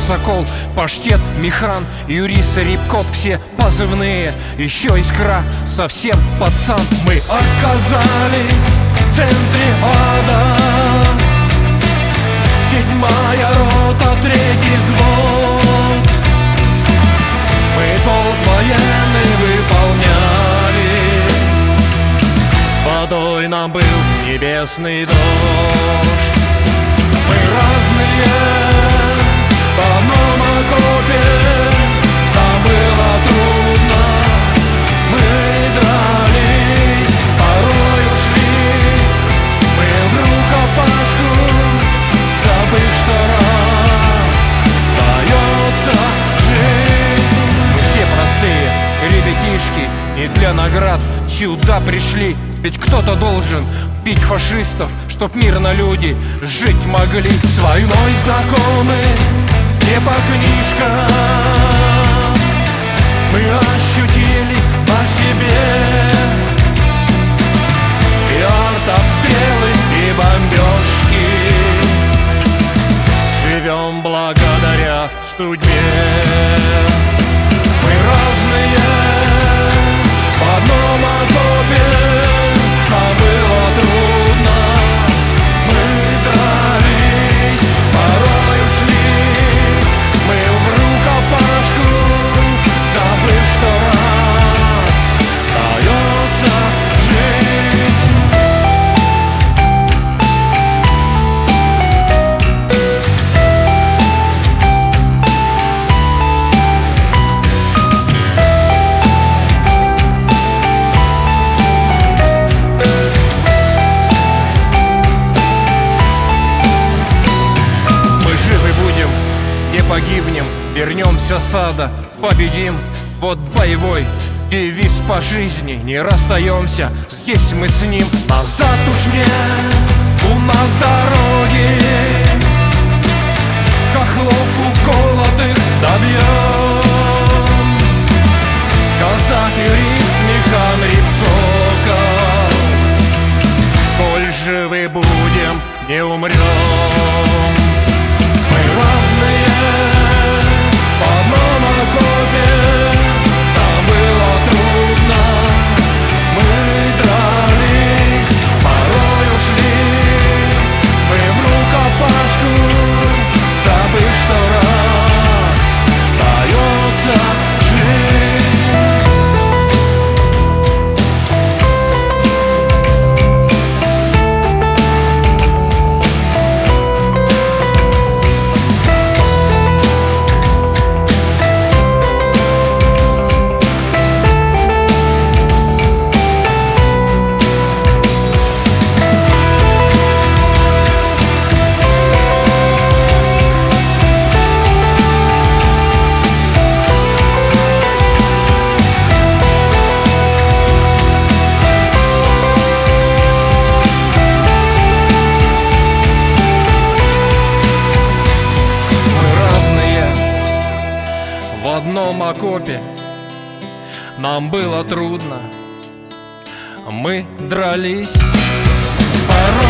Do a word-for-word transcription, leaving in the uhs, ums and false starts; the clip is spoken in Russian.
Сокол, Паштет, Михран, Юрис, Рябкот, все позывные. Еще Искра, совсем пацан. Мы оказались в центре ада. Седьмая рота, третий взвод. Мы долг военный выполняли. Водой нам был небесный дождь. Мы разные в одном окопе. Нам было трудно, мы дрались, порой ушли мы в рукопашку, забыв, что раз дается жизнь. Мы все простые ребятишки, не для наград сюда пришли. Ведь кто-то должен бить фашистов, чтоб мирно люди жить могли. С войной знакомы не по книжкам. Мы ощутили на себе и артобстрелы, и бомбежки. Живем благодаря судьбе. Мы разные в одном окопе. Нам было трудно, мы дрались, порой ушли мы в рукопашку, забыв, что раз дается жизнь. Погибнем, вернемся с ада, победим. Вот боевой девиз по жизни. Не расстаемся, здесь мы с ним. Назад уж нет у нас дороги. Хохлов уколотых добьем. Казак, юрист, механ, рябсокол. Коль живы будем, не умрем. Мы разные в одном окопе. Нам было трудно, мы дрались, порой ушли мы в рукопашку, забыв, что раз дается жизнь. В одном окопе нам было трудно, мы дрались, порой